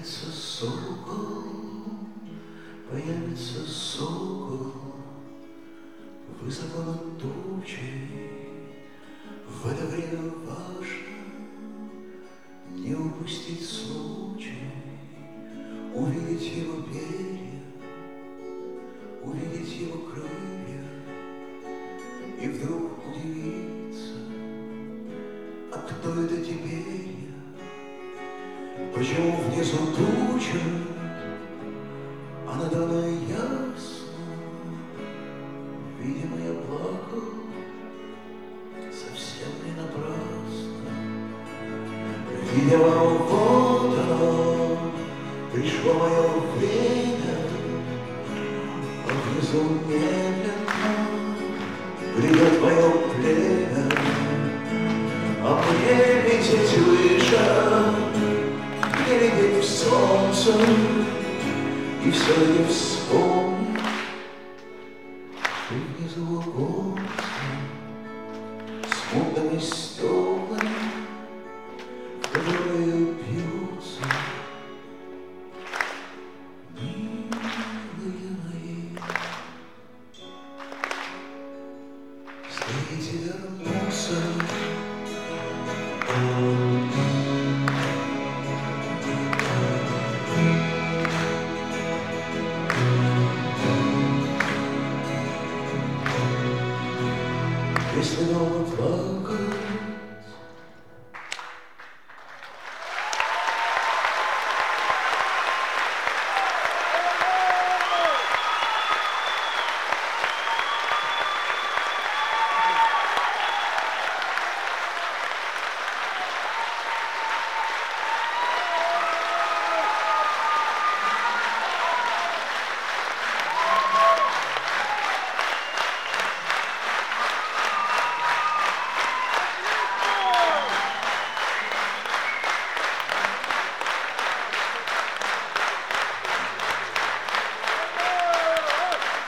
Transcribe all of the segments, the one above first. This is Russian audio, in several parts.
Появится сокол, появится сокол, высоко над тучей. В это время важно не упустить случай, увидеть его перья, увидеть его крылья, и вдруг удивиться, а кто это теперь? Почему внизу туча, а надо мной ясно? Видимо, я плакал совсем не напрасно. Видимо, вот оно, пришло мое время, а внизу медленно придет мое племя, а мне лететь выше, не лететь в солнце, и все-таки вспомнить, что внизу оконца с мутными стеклами, в которые бьются милые мои. Стоите вернуться, если долго плакать.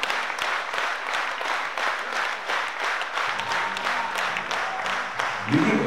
You